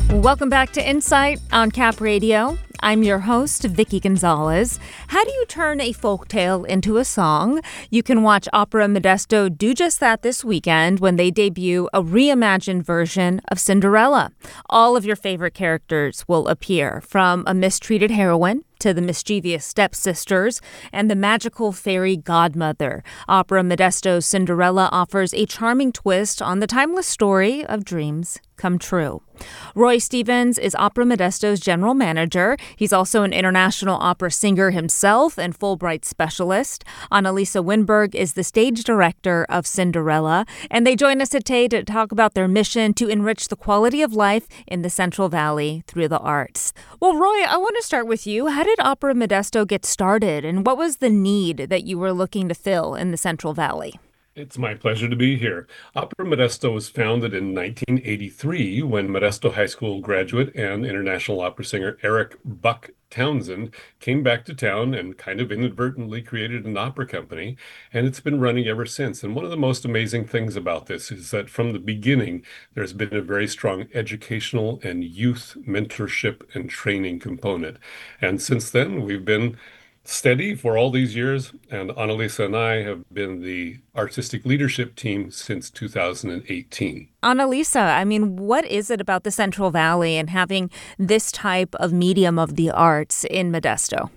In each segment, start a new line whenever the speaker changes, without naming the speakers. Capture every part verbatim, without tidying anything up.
Welcome back to Insight on Cap Radio. I'm your host, Vicky Gonzalez. How do you turn a folktale into a song? You can watch Opera Modesto do just that this weekend when they debut a reimagined version of Cinderella. All of your favorite characters will appear, from a mistreated heroine to the mischievous stepsisters and the magical fairy godmother. Opera Modesto's Cinderella offers a charming twist on the timeless story of dreams come true. Roy Stevens is Opera Modesto's general manager. He's also an international opera singer himself and Fulbright specialist. Annalisa Winberg is the stage director of Cinderella, and they join us today to talk about their mission to enrich the quality of life in the Central Valley through the arts. Well, Roy, I want to start with you. How did Opera Modesto get started, and what was the need that you were looking to fill in the Central Valley?
It's my pleasure to be here. Opera Modesto was founded in nineteen eighty-three when Modesto High School graduate and international opera singer Eric Buck Townsend came back to town and kind of inadvertently created an opera company, and it's been running ever since. And one of the most amazing things about this is that from the beginning, there's been a very strong educational and youth mentorship and training component. And since then, we've been steady for all these years, and Annalisa and I have been the artistic leadership team since two thousand eighteen.
Annalisa, I mean, what is it about the Central Valley and having this type of medium of the arts in Modesto?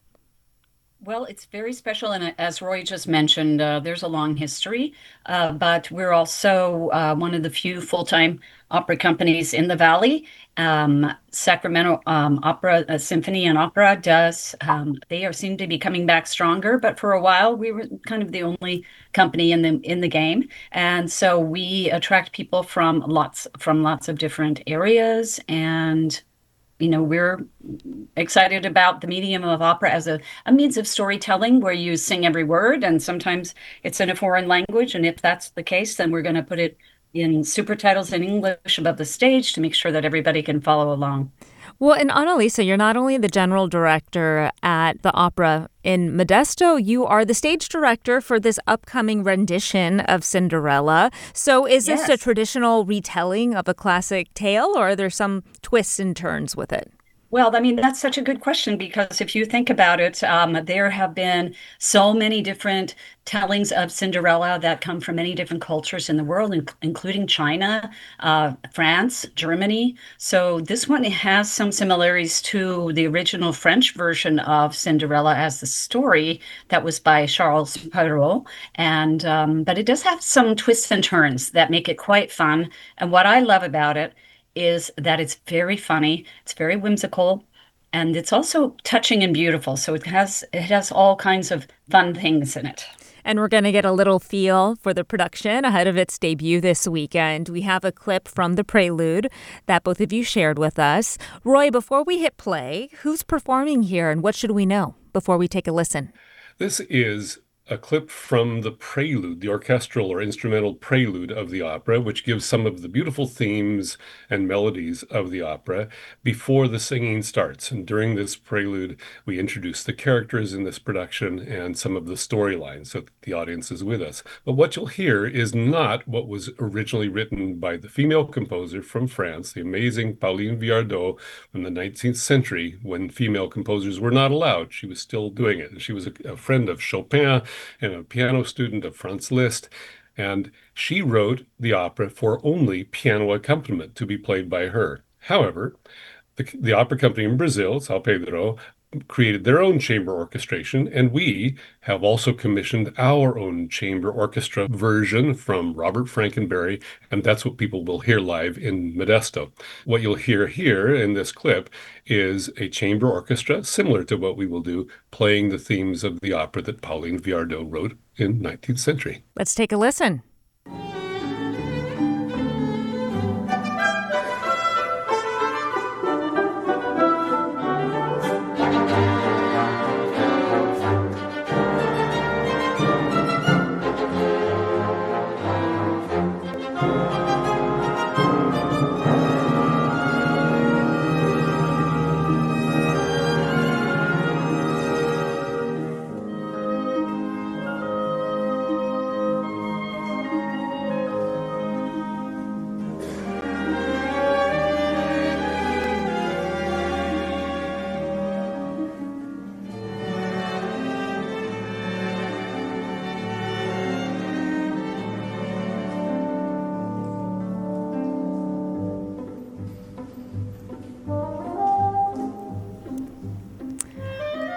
Well, it's very special, and as Roy just mentioned, uh, there's a long history, uh, but we're also uh, one of the few full-time opera companies in the Valley. Um, Sacramento um, Opera uh, Symphony and Opera does, um, they are seem to be coming back stronger, but for a while we were kind of the only company in the in the game, and so we attract people from lots from lots of different areas, and you know, we're excited about the medium of opera as a, a means of storytelling where you sing every word, and sometimes it's in a foreign language. And if that's the case, then we're going to put it in super titles in English above the stage to make sure that everybody can follow along.
Well, and Annalisa, you're not only the general director at the opera in Modesto, you are the stage director for this upcoming rendition of Cinderella. So is
Yes.
this a traditional retelling of a classic tale, or are there some twists and turns with it?
Well, I mean, that's such a good question, because if you think about it, um, there have been so many different tellings of Cinderella that come from many different cultures in the world, in- including China, uh, France, Germany. So this one has some similarities to the original French version of Cinderella as the story that was by Charles Perrault. And um, but it does have some twists and turns that make it quite fun. And what I love about it is that it's very funny, it's very whimsical, and it's also touching and beautiful. So it has it has all kinds of fun things in it.
And we're going to get a little feel for the production ahead of its debut this weekend. We have a clip from the prelude that both of you shared with us. Roy, before we hit play, who's performing here and what should we know before we take a listen?
This is a clip from the prelude, the orchestral or instrumental prelude of the opera, which gives some of the beautiful themes and melodies of the opera before the singing starts. And during this prelude, we introduce the characters in this production and some of the storylines so that the audience is with us. But what you'll hear is not what was originally written by the female composer from France, the amazing Pauline Viardot, from the nineteenth century, when female composers were not allowed. She was still doing it. And she was a, a friend of Chopin and a piano student of Franz Liszt, and she wrote the opera for only piano accompaniment to be played by her. However, the, the opera company in Brazil, São Pedro, created their own chamber orchestration, and we have also commissioned our own chamber orchestra version from Robert Frankenberry, and that's what people will hear live in Modesto. What you'll hear here in this clip is a chamber orchestra, similar to what we will do, playing the themes of the opera that Pauline Viardot wrote in nineteenth century.
Let's take a listen.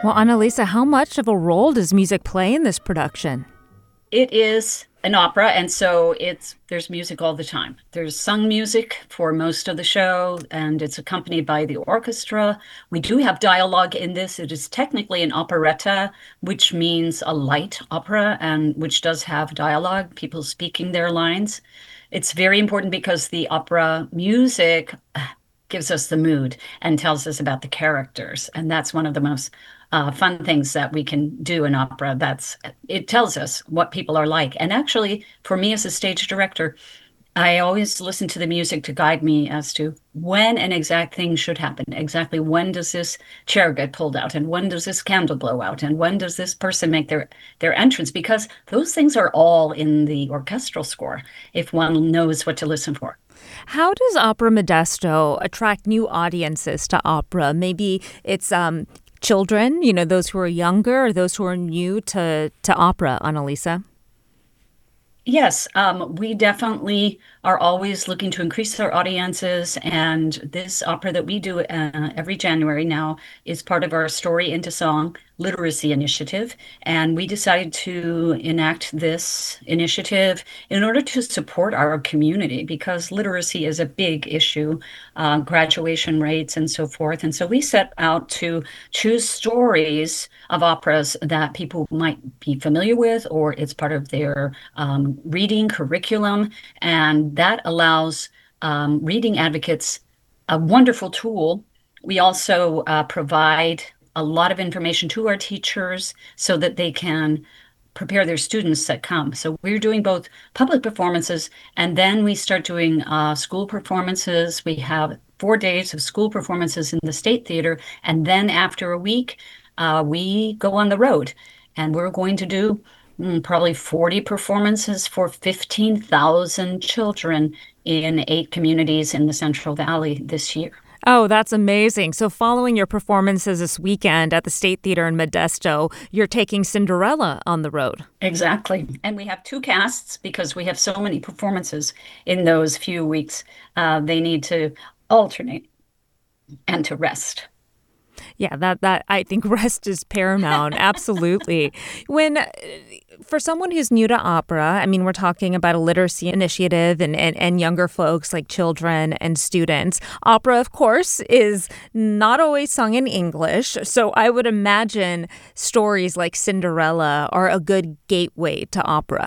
Well, Annalisa, how much of a role does music play in this production?
It is an opera, and so it's there's music all the time. There's sung music for most of the show, and it's accompanied by the orchestra. We do have dialogue in this. It is technically an operetta, which means a light opera, and which does have dialogue, people speaking their lines. It's very important because the opera music gives us the mood and tells us about the characters, and that's one of the most uh, fun things that we can do in opera. That's it tells us what people are like. And actually, for me as a stage director, I always listen to the music to guide me as to when an exact thing should happen. Exactly when does this chair get pulled out, and when does this candle blow out, and when does this person make their their entrance? Because those things are all in the orchestral score if one knows what to listen for.
How does Opera Modesto attract new audiences to opera? Maybe it's um, children, you know, those who are younger or those who are new to, to opera, Annalisa?
Yes, um, we definitely are always looking to increase our audiences. And this opera that we do uh, every January now is part of our Story into Song literacy initiative. And we decided to enact this initiative in order to support our community because literacy is a big issue, uh, graduation rates and so forth. And so we set out to choose stories of operas that people might be familiar with, or it's part of their um, reading curriculum. And that allows um, reading advocates a wonderful tool. We also uh, provide a lot of information to our teachers so that they can prepare their students that come. So we're doing both public performances, and then we start doing uh, school performances. We have four days of school performances in the State Theater, and then after a week, uh, we go on the road, and we're going to do mm, probably forty performances for fifteen thousand children in eight communities in the Central Valley this year.
Oh, that's amazing. So following your performances this weekend at the State Theater in Modesto, you're taking Cinderella on the road.
Exactly. And we have two casts because we have so many performances in those few weeks. Uh, they need to alternate and to rest.
Yeah, that that I think rest is paramount. Absolutely. When for someone who's new to opera, I mean, we're talking about a literacy initiative and, and, and younger folks like children and students. Opera, of course, is not always sung in English. So I would imagine stories like Cinderella are a good gateway to opera.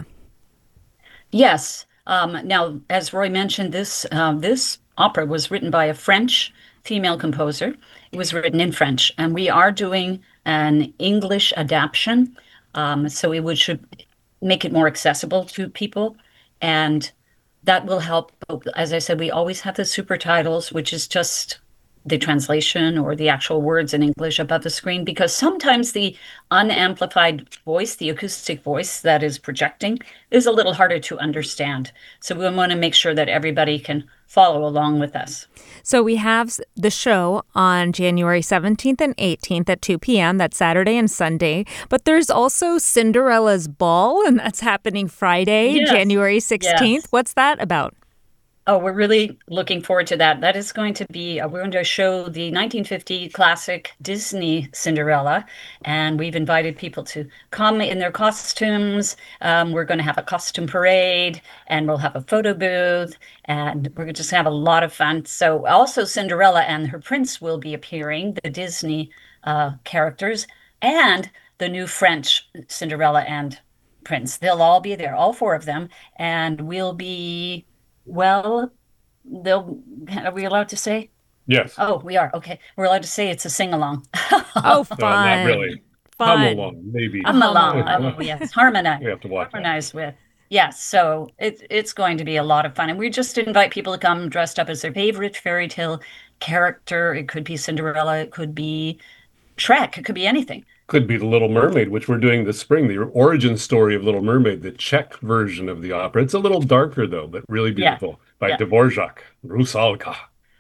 Yes. Um, now, as Roy mentioned, this uh, this opera was written by a French female composer. It was written in French, and we are doing an English adaptation. Um, so we would should make it more accessible to people, and that will help. As I said, we always have the super titles, which is just the translation or the actual words in English above the screen, because sometimes the unamplified voice, the acoustic voice that is projecting, is a little harder to understand. So we want to make sure that everybody can follow along with us.
So we have the show on January seventeenth and eighteenth at two p.m. That's Saturday and Sunday. But there's also Cinderella's Ball, and that's happening Friday, yes. January sixteenth. Yes. What's that about?
Oh, we're really looking forward to that. That is going to be, uh, we're going to show the nineteen fifty classic Disney Cinderella, and we've invited people to come in their costumes. Um, we're going to have a costume parade, and we'll have a photo booth, and we're just going to have a lot of fun. So also Cinderella and her prince will be appearing, the Disney uh, characters, and the new French Cinderella and prince. They'll all be there, all four of them, and we'll be... Well, they'll. Are we allowed to say?
Yes.
Oh, we are. Okay, we're allowed to say it's a sing along.
Oh, fun!
No, not really.
Fun.
Hum along, maybe.
Hum along. Oh, yes, harmonize.
We have to watch
harmonize that. with. Yes, so it, it's going to be a lot of fun, and we just invite people to come dressed up as their favorite fairy tale character. It could be Cinderella. It could be Shrek. It could be anything.
Could be The Little Mermaid, which we're doing this spring, the origin story of Little Mermaid, the Czech version of the opera. It's a little darker, though, but really beautiful, yeah. by yeah. Dvorak, Rusalka.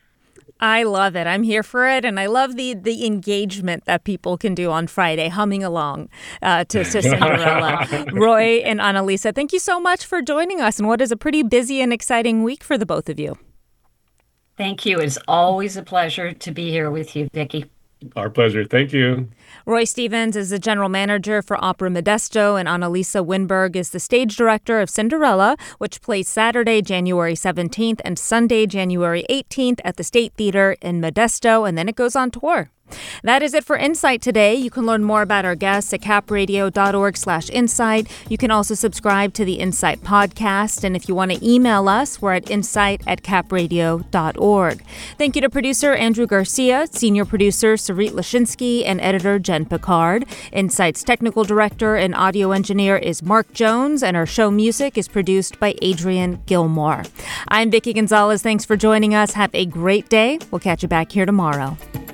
I love it. I'm here for it, and I love the the engagement that people can do on Friday, humming along uh, to, to Cinderella. Roy and Annalisa, thank you so much for joining us in what is a pretty busy and exciting week for the both of you.
Thank you. It's always a pleasure to be here with you, Vicki.
Our pleasure. Thank you.
Roy Stevens is the general manager for Opera Modesto, and Annalisa Winberg is the stage director of Cinderella, which plays Saturday, January seventeenth and Sunday, January eighteenth at the State Theater in Modesto, and then it goes on tour. That is it for Insight today. You can learn more about our guests at capradio.org slash insight. You can also subscribe to the Insight podcast. And if you want to email us, we're at insight at capradio dot org. Thank you to producer Andrew Garcia, senior producer Sarit Lashinsky, and editor Jen Picard. Insight's technical director and audio engineer is Mark Jones, and our show music is produced by Adrian Gilmore. I'm Vicki Gonzalez. Thanks for joining us. Have a great day. We'll catch you back here tomorrow.